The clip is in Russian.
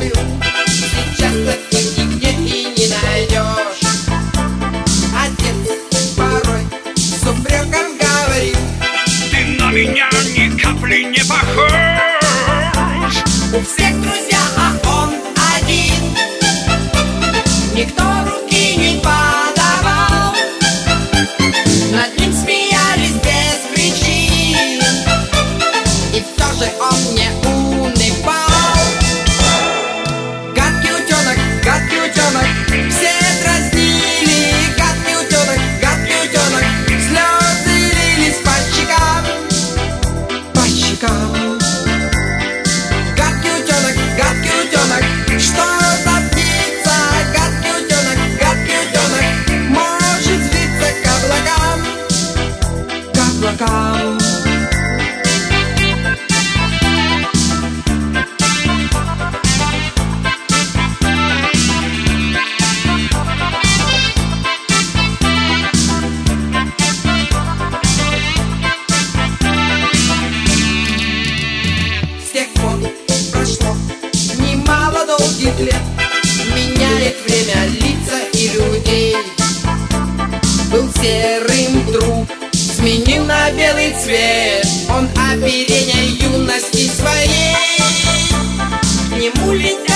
был. Сейчас таких нигде и не найдешь. Отец порой с упреком говорил: ты на меня ни капли не похож. у всех друзья, а он один. Никто руки не подавал, над ним смеялись без причин, и все же он не унывал. Гадкий утенок, все дразнили. Гадкий утенок, слезы лились по щекам, по щекам. Гадкий утенок, что за птица? Гадкий утенок, может взвиться к облакам, к облакам. С тех пор прошло немало долгих лет, меняет время лица и людей. Был серым друг, сменил на белый цвет, он оперение юности своей. К нему летят